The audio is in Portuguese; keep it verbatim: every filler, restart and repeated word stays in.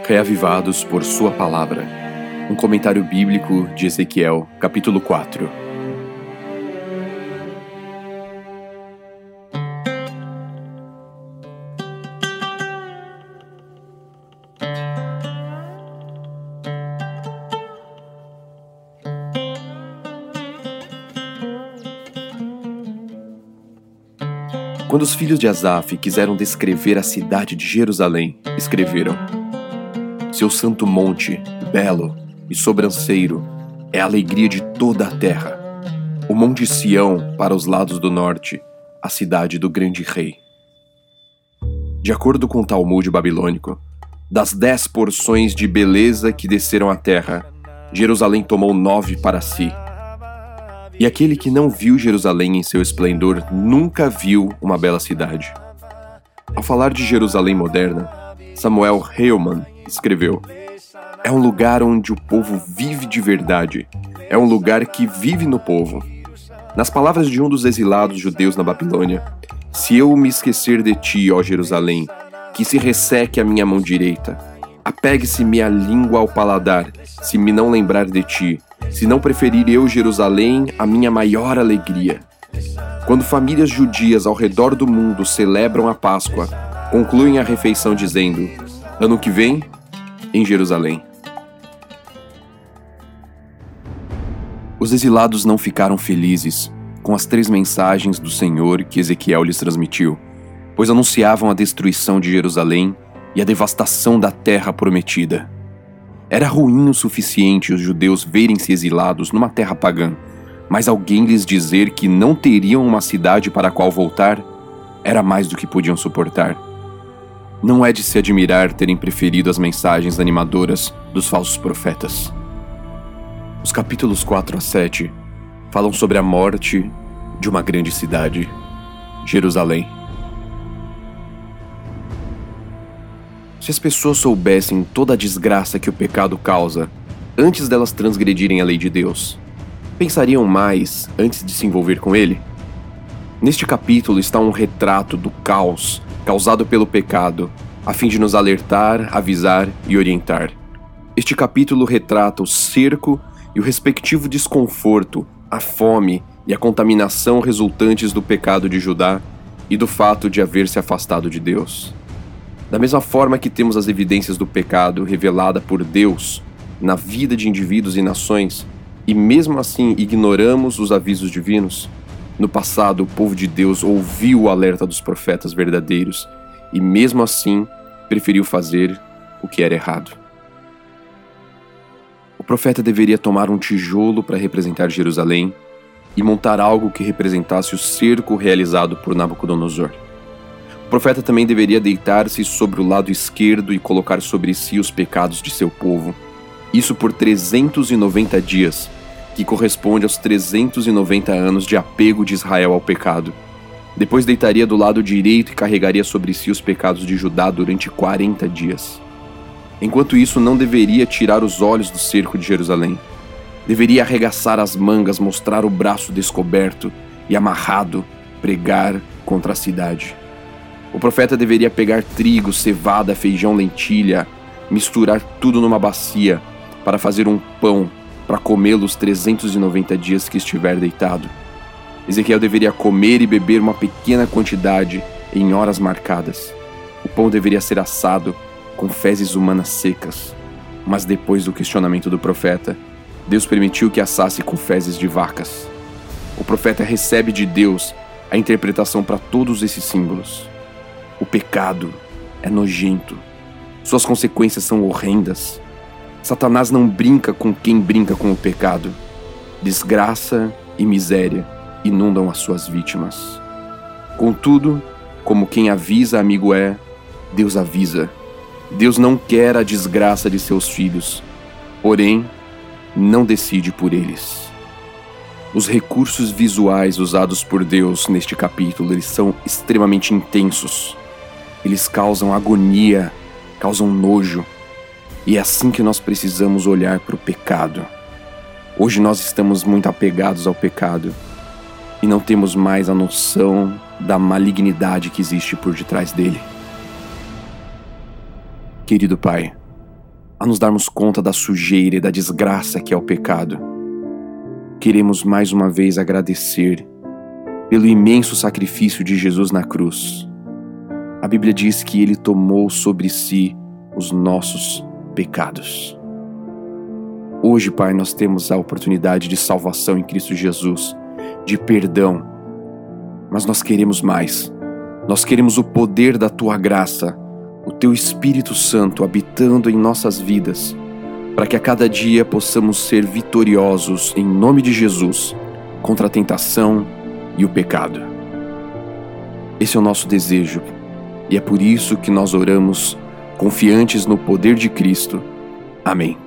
Reavivados por sua palavra. Um comentário bíblico de Ezequiel, capítulo quatro. Quando os filhos de Asaf quiseram descrever a cidade de Jerusalém, escreveram: seu santo monte, belo e sobranceiro, é a alegria de toda a terra. O monte Sião, para os lados do norte, a cidade do grande rei. De acordo com o Talmud babilônico, das dez porções de beleza que desceram à terra, Jerusalém tomou nove para si. E aquele que não viu Jerusalém em seu esplendor nunca viu uma bela cidade. Ao falar de Jerusalém moderna, Samuel Heumann escreveu: é um lugar onde o povo vive de verdade. É um lugar que vive no povo. Nas palavras de um dos exilados judeus na Babilônia: se eu me esquecer de ti, ó Jerusalém, que se resseque a minha mão direita. Apegue-se minha língua ao paladar, se me não lembrar de ti, se não preferir eu Jerusalém a minha maior alegria. Quando famílias judias ao redor do mundo celebram a Páscoa, concluem a refeição dizendo: ano que vem, em Jerusalém. Os exilados não ficaram felizes com as três mensagens do Senhor que Ezequiel lhes transmitiu, pois anunciavam a destruição de Jerusalém e a devastação da terra prometida. Era ruim o suficiente os judeus verem-se exilados numa terra pagã, mas alguém lhes dizer que não teriam uma cidade para a qual voltar era mais do que podiam suportar. Não é de se admirar terem preferido as mensagens animadoras dos falsos profetas. Os capítulos quatro a sete falam sobre a morte de uma grande cidade, Jerusalém. Se as pessoas soubessem toda a desgraça que o pecado causa antes delas transgredirem a lei de Deus, pensariam mais antes de se envolver com ele? Neste capítulo está um retrato do caos causado pelo pecado, a fim de nos alertar, avisar e orientar. Este capítulo retrata o cerco e o respectivo desconforto, a fome e a contaminação resultantes do pecado de Judá e do fato de haver se afastado de Deus. Da mesma forma que temos as evidências do pecado revelada por Deus na vida de indivíduos e nações, e mesmo assim ignoramos os avisos divinos, no passado o povo de Deus ouviu o alerta dos profetas verdadeiros e mesmo assim preferiu fazer o que era errado. O profeta deveria tomar um tijolo para representar Jerusalém e montar algo que representasse o cerco realizado por Nabucodonosor. O profeta também deveria deitar-se sobre o lado esquerdo e colocar sobre si os pecados de seu povo, isso por trezentos e noventa dias, que corresponde aos trezentos e noventa anos de apego de Israel ao pecado. Depois deitaria do lado direito e carregaria sobre si os pecados de Judá durante quarenta dias. Enquanto isso, não deveria tirar os olhos do cerco de Jerusalém. Deveria arregaçar as mangas, mostrar o braço descoberto e amarrado, pregar contra a cidade. O profeta deveria pegar trigo, cevada, feijão, lentilha, misturar tudo numa bacia para fazer um pão para comê-lo os trezentos e noventa dias que estiver deitado. Ezequiel deveria comer e beber uma pequena quantidade em horas marcadas. O pão deveria ser assado com fezes humanas secas, mas depois do questionamento do profeta, Deus permitiu que assasse com fezes de vacas. O profeta recebe de Deus a interpretação para todos esses símbolos. O pecado é nojento. Suas consequências são horrendas. Satanás não brinca com quem brinca com o pecado. Desgraça e miséria inundam as suas vítimas. Contudo, como quem avisa amigo é, Deus avisa. Deus não quer a desgraça de seus filhos, porém, não decide por eles. Os recursos visuais usados por Deus neste capítulo, eles são extremamente intensos. Eles causam agonia, causam nojo. E é assim que nós precisamos olhar para o pecado. Hoje nós estamos muito apegados ao pecado e não temos mais a noção da malignidade que existe por detrás dele. Querido Pai, a nos darmos conta da sujeira e da desgraça que é o pecado. Queremos mais uma vez agradecer pelo imenso sacrifício de Jesus na cruz. A Bíblia diz que Ele tomou sobre si os nossos pecados. Hoje, Pai, nós temos a oportunidade de salvação em Cristo Jesus, de perdão, mas nós queremos mais. Nós queremos o poder da Tua graça, o Teu Espírito Santo habitando em nossas vidas, para que a cada dia possamos ser vitoriosos em nome de Jesus contra a tentação e o pecado. Esse é o nosso desejo, e é por isso que nós oramos confiantes no poder de Cristo. Amém.